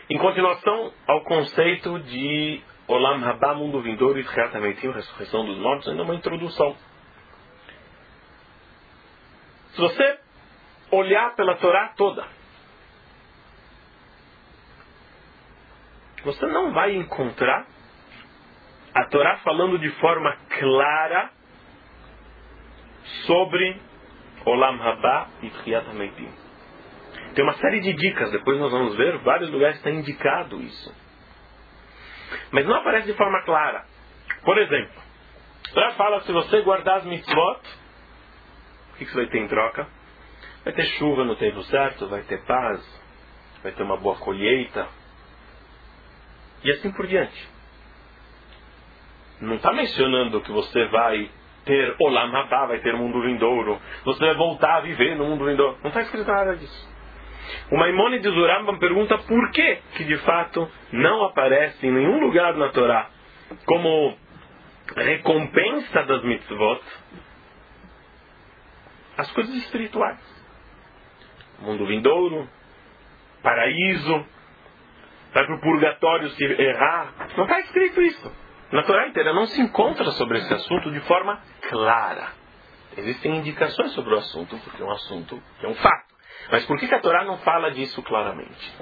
Em continuação ao conceito de Olam Haba, mundo vindouro, e Tchiat HaMeitim, ressurreição dos mortos, ainda uma introdução. Se você olhar pela Torá toda, você não vai encontrar a Torá falando de forma clara sobre Olam Haba e Tchiat HaMeitim. Tem uma série de dicas, depois nós vamos ver, vários lugares está indicado isso. Mas não aparece de forma clara. Por exemplo, a Torá fala, se você guardar as mitzvot, o que você vai ter em troca? Vai ter chuva no tempo certo, vai ter paz, vai ter uma boa colheita, e assim por diante. Não está mencionando que você vai ter Olam Haba, vai ter mundo vindouro, você vai voltar a viver no mundo vindouro. Não está escrito nada disso. O Maimônides do Rambam pergunta por que de fato não aparece em nenhum lugar na Torá como recompensa das mitzvot as coisas espirituais. Mundo vindouro, paraíso, vai para o purgatório se errar. Não está escrito isso. Na Torá inteira não se encontra sobre esse assunto de forma clara. Existem indicações sobre o assunto, porque é um assunto que é um fato. Mas por que a Torá não fala disso claramente?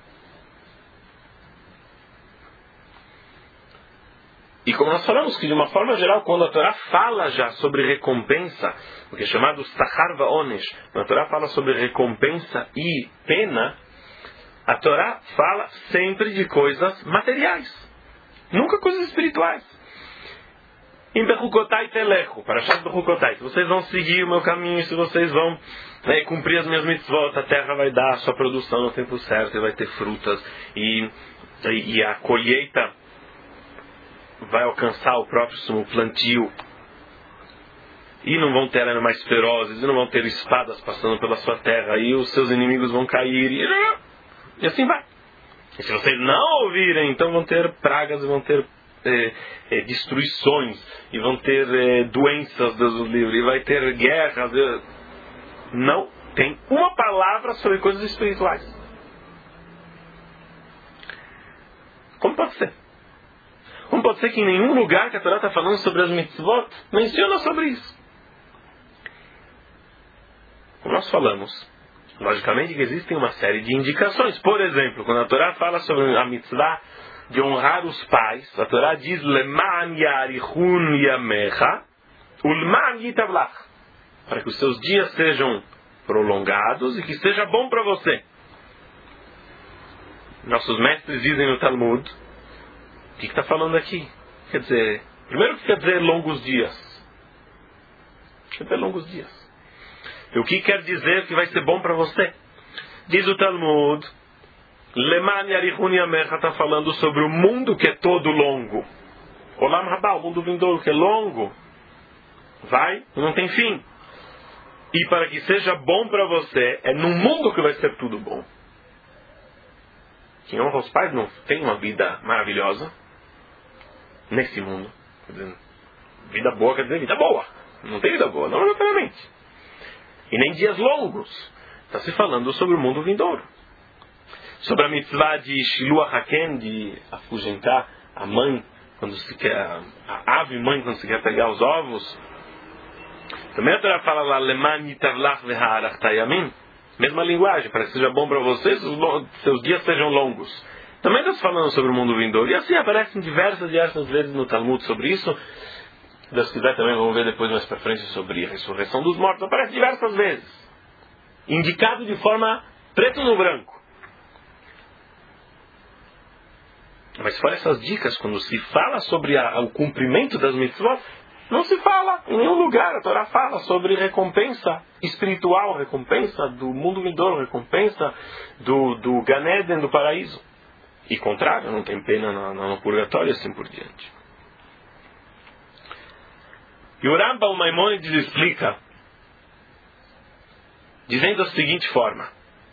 E como nós falamos que de uma forma geral, quando a Torá fala já sobre recompensa, o que é chamado Sachar Va'onesh, quando a Torá fala sobre recompensa e pena, a Torá fala sempre de coisas materiais, nunca coisas espirituais. Em Bechukotai Telechu, para achar Bechukotai, se vocês vão seguir o meu caminho, se vocês vão cumprir as minhas mitzvot, a terra vai dar a sua produção no tempo certo, e vai ter frutas, e a colheita vai alcançar o próximo plantio, e não vão ter animais ferozes, e não vão ter espadas passando pela sua terra, e os seus inimigos vão cair, e assim vai. E se vocês não ouvirem, então vão ter pragas, e vão ter destruições, e vão ter doenças, Deus os livre, e vai ter guerras. Não tem uma palavra sobre coisas espirituais. Como pode ser? Como pode ser que em nenhum lugar que a Torá está falando sobre as mitzvot menciona sobre isso? Como nós falamos, logicamente que existem uma série de indicações. Por exemplo, quando a Torá fala sobre a mitzvah de honrar os pais, a Torá diz Leman yarichun yamecha ulman yitavlach, para que os seus dias sejam prolongados e que seja bom para você. Nossos mestres dizem no Talmud, o que está falando aqui? Quer dizer, primeiro, o que quer dizer longos dias? Quer dizer longos dias. E o que quer dizer que vai ser bom para você? Diz o Talmud, Leman yarichun yamecha, está falando sobre o mundo que é todo longo. Olam Haba, o mundo vindouro que é longo, vai e não tem fim. E para que seja bom para você, é no mundo que vai ser tudo bom. Quem honra os pais não tem uma vida maravilhosa nesse mundo. Quer dizer, vida boa quer dizer vida boa. Não tem vida boa, não necessariamente. E nem dias longos. Está se falando sobre o mundo vindouro. Sobre a mitzvah de Shiluach Haken, de afugentar a mãe, quando se quer, a ave mãe, quando se quer pegar os ovos. Também a Torá fala lá, Leman yitavlach v'ha'arach tayamin. Mesma linguagem, para que seja bom para vocês, seus dias sejam longos. Também está se falando sobre o mundo vindouro. E assim aparecem diversas vezes no Talmud sobre isso. Se Deus quiser também vamos ver depois mais para frente sobre a ressurreição dos mortos. Aparece diversas vezes. Indicado de forma preto no branco. Mas fora essas dicas, quando se fala sobre o cumprimento das mitzvot, não se fala em nenhum lugar. A Torá fala sobre recompensa espiritual, recompensa do mundo vindouro, recompensa do Gan Eden, do paraíso. E contrário, não tem pena no purgatório e assim por diante. E o Rambam Maimônides explica, dizendo da seguinte forma: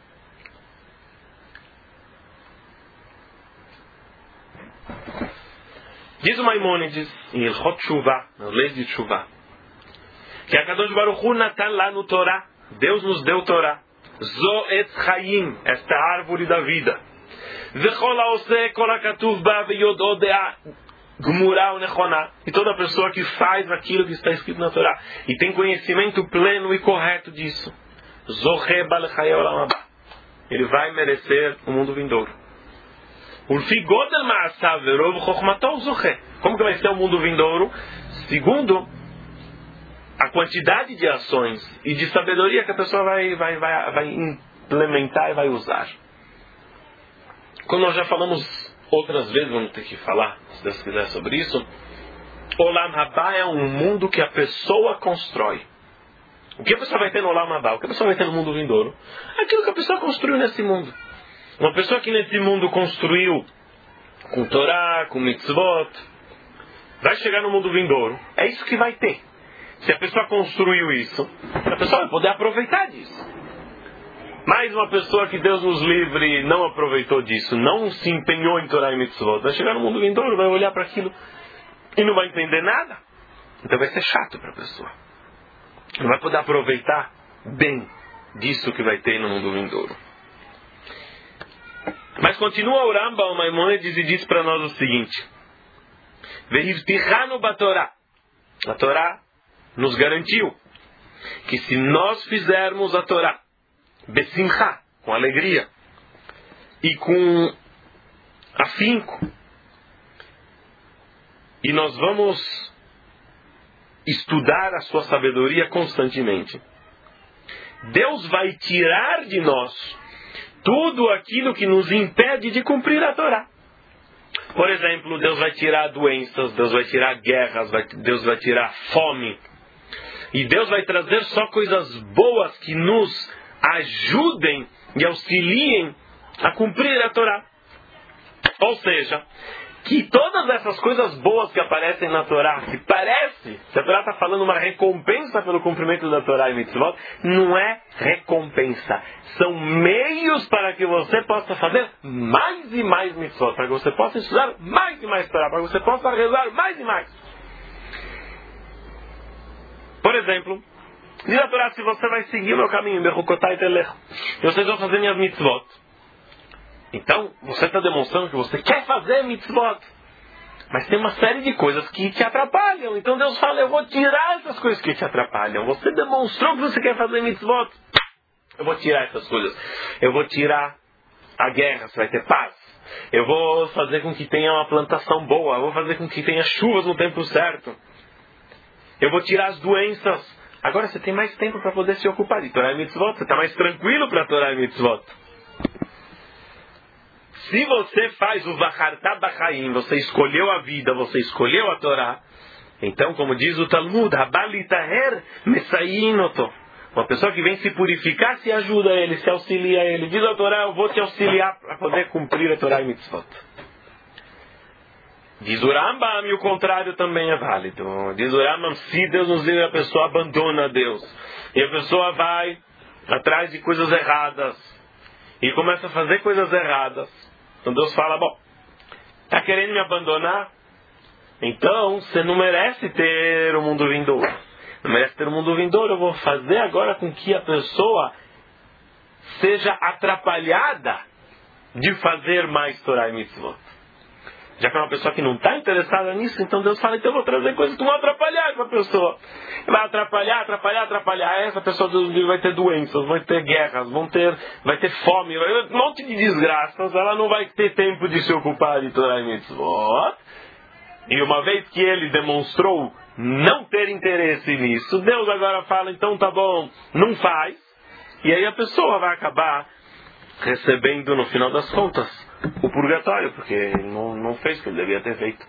diz o Maimônides em Ilhot Shuvah, nas leis de Shuvah, que a Kadosh Baruch Hu Natan lá no Torá, Deus nos deu Torá, Zo Etz Chaim, esta árvore da vida, E toda pessoa que faz aquilo que está escrito na Torá e tem conhecimento pleno e correto disso, ele vai merecer o mundo vindouro. Como que vai ser o mundo vindouro? Segundo a quantidade de ações e de sabedoria que a pessoa vai implementar e vai usar. Como nós já falamos outras vezes, vamos ter que falar, se Deus quiser, sobre isso. Olam Haba é um mundo que a pessoa constrói. O que a pessoa vai ter no Olam Haba? O que a pessoa vai ter no mundo vindouro? Aquilo que a pessoa construiu nesse mundo. Uma pessoa que nesse mundo construiu com Torá, com mitzvot, vai chegar no mundo vindouro. É isso que vai ter. Se a pessoa construiu isso, a pessoa vai poder aproveitar disso. Mais uma pessoa que Deus nos livre não aproveitou disso, não se empenhou em Torá e mitzvot, vai chegar no mundo vindouro, vai olhar para aquilo e não vai entender nada. Então vai ser chato para a pessoa. Não vai poder aproveitar bem disso que vai ter no mundo vindouro. Mas continua o Rambam Maimônides e diz para nós o seguinte: Ve'ivtichanu batorá. A Torá nos garantiu que se nós fizermos a Torá besimcha, com alegria e com afinco, e nós vamos estudar a sua sabedoria constantemente, Deus vai tirar de nós tudo aquilo que nos impede de cumprir a Torá. Por exemplo, Deus vai tirar doenças, Deus vai tirar guerras, Deus vai tirar fome. E Deus vai trazer só coisas boas que nos ajudem e auxiliem a cumprir a Torá. Ou seja, que todas essas coisas boas que aparecem na Torá, que parece que a Torá está falando uma recompensa pelo cumprimento da Torá e mitzvot, não é recompensa. São meios para que você possa fazer mais e mais mitzvot, para que você possa estudar mais e mais Torá, para que você possa rezar mais e mais. Por exemplo, diz a Torá: se você vai seguir o meu caminho, vocês vão fazer minhas mitzvot. Então, você está demonstrando que você quer fazer mitzvot. Mas tem uma série de coisas que te atrapalham. Então Deus fala: eu vou tirar essas coisas que te atrapalham. Você demonstrou que você quer fazer mitzvot. Eu vou tirar essas coisas. Eu vou tirar a guerra, você vai ter paz. Eu vou fazer com que tenha uma plantação boa. Eu vou fazer com que tenha chuvas no tempo certo. Eu vou tirar as doenças. Agora você tem mais tempo para poder se ocupar de Torá e mitzvot. Você está mais tranquilo para Torá e mitzvot. Se você faz o Vachartá Bachaim, você escolheu a vida, você escolheu a Torá, então, como diz o Talmud, Habalitaher Messayinoto, uma pessoa que vem se purificar, se ajuda a ele, se auxilia a ele. Diz a Torá: eu vou te auxiliar para poder cumprir a Torá e mitzvot. Diz o Rambam, e o contrário também é válido. Diz o Rambam: se Deus nos livre, a pessoa abandona Deus. E a pessoa vai atrás de coisas erradas. E começa a fazer coisas erradas. Então Deus fala: bom, está querendo me abandonar? Então você não merece ter o mundo vindouro. Não merece ter o mundo vindouro. Eu vou fazer agora com que a pessoa seja atrapalhada de fazer mais Torá e mitzvot. Já que é uma pessoa que não está interessada nisso, então Deus fala: então eu vou trazer coisas que vão atrapalhar essa pessoa. Vai atrapalhar. Essa pessoa vai ter doenças, vai ter guerras, vai ter fome, um monte de desgraças. Ela não vai ter tempo de se ocupar de Torá e mitzvot. E uma vez que ele demonstrou não ter interesse nisso, Deus agora fala: então tá bom, não faz. E aí a pessoa vai acabar recebendo, no final das contas, o purgatório, porque não fez o que ele devia ter feito.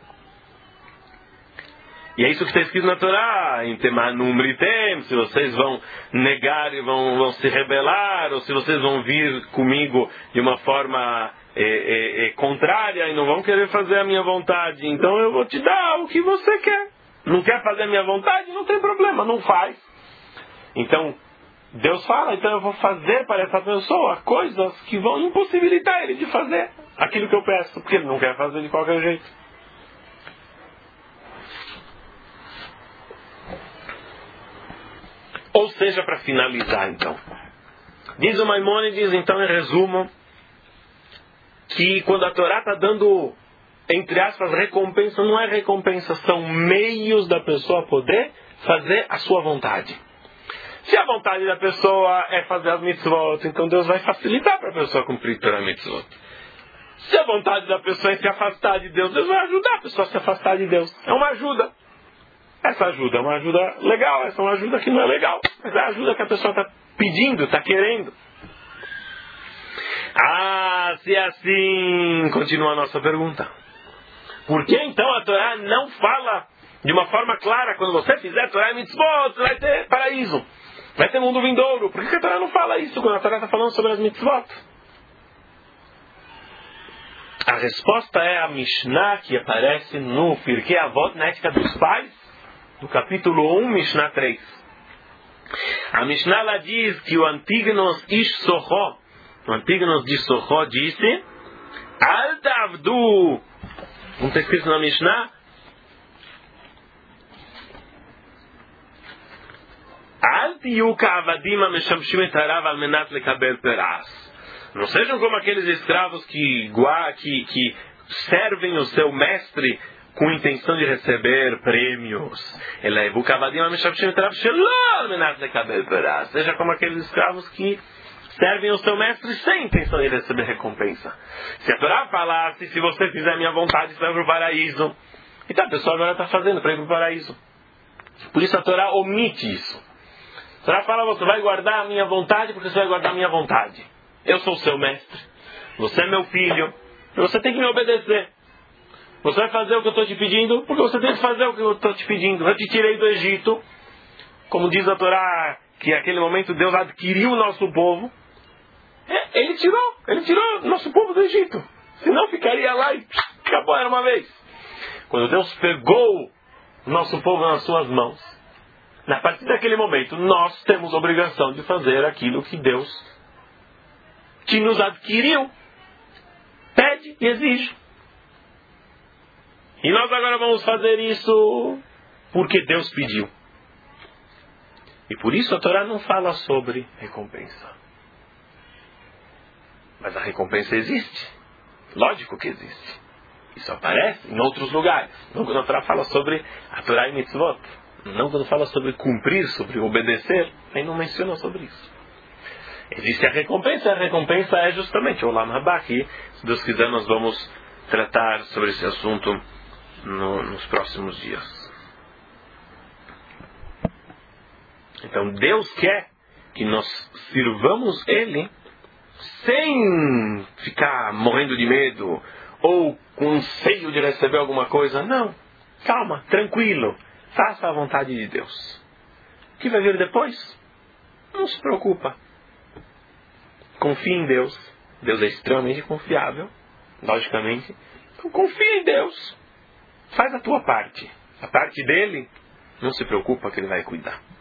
E é isso que está escrito na Torá: em Temanum Britem, se vocês vão negar e vão se rebelar, ou se vocês vão vir comigo de uma forma contrária e não vão querer fazer a minha vontade, então eu vou te dar o que você quer. Não quer fazer a minha vontade? Não tem problema, não faz. Então Deus fala: então eu vou fazer para essa pessoa coisas que vão impossibilitar ele de fazer aquilo que eu peço, porque ele não quer fazer de qualquer jeito. Ou seja, para finalizar então, diz o Maimônides, então, em resumo, que quando a Torá está dando, entre aspas, recompensa, não é recompensa, são meios da pessoa poder fazer a sua vontade. Se a vontade da pessoa é fazer as mitzvot, então Deus vai facilitar para a pessoa cumprir Torá e mitzvot. Se a vontade da pessoa é se afastar de Deus, Deus vai ajudar a pessoa a se afastar de Deus. É uma ajuda. Essa ajuda é uma ajuda legal, essa é uma ajuda que não é legal. Mas é a ajuda que a pessoa está pedindo, está querendo. Se é assim, continua a nossa pergunta. Por que então a Torá não fala de uma forma clara, quando você fizer Torá e mitzvot, vai ter paraíso, vai ter mundo vindouro? Por que a Torá não fala isso quando a Torá está falando sobre as mitzvot? A resposta é a Mishnah que aparece no Pirkei Avot, na Ética dos Pais, no capítulo 1, Mishnah 3. A Mishnah lá diz que o Antignos Ish Sochó, o Antignos de Sochó disse: Al ta'avdu, não está escrito na Mishnah? Al tiyu ka'avadim hameshamshim et harav al menat lekabel peras. Não sejam como aqueles escravos que servem o seu mestre com intenção de receber prêmios. Seja como aqueles escravos que servem o seu mestre sem intenção de receber recompensa. Se a Torá falasse, se você fizer a minha vontade, você vai para o paraíso. Então a pessoa agora está fazendo para ir para o paraíso. Por isso a Torá omite isso. A Torá fala, você vai guardar a minha vontade porque você vai guardar a minha vontade. Eu sou o seu mestre. Você é meu filho. E você tem que me obedecer. Você vai fazer o que eu estou te pedindo porque você tem que fazer o que eu estou te pedindo. Eu te tirei do Egito. Como diz a Torá, que naquele momento Deus adquiriu o nosso povo. Ele tirou o nosso povo do Egito. Senão ficaria lá e acabou, era uma vez. Quando Deus pegou o nosso povo nas suas mãos, a partir daquele momento, nós temos a obrigação de fazer aquilo que Deus, que nos adquiriu, pede e exige. E nós agora vamos fazer isso porque Deus pediu. E por isso a Torá não fala sobre recompensa. Mas a recompensa existe. Lógico que existe. Isso aparece em outros lugares. Não quando a Torá fala sobre a Torá e mitzvot. Não quando fala sobre cumprir, sobre obedecer. Aí não menciona sobre isso. Existe a recompensa é justamente o Olam Haba, que, se Deus quiser, nós vamos tratar sobre esse assunto nos próximos dias. Então Deus quer que nós sirvamos Ele sem ficar morrendo de medo ou com anseio de receber alguma coisa. Não, calma, tranquilo, faça a vontade de Deus. O que vai vir depois? Não se preocupa. Confie em Deus. Deus é extremamente confiável, logicamente. Então confie em Deus. Faz a tua parte. A parte dele, não se preocupa que ele vai cuidar.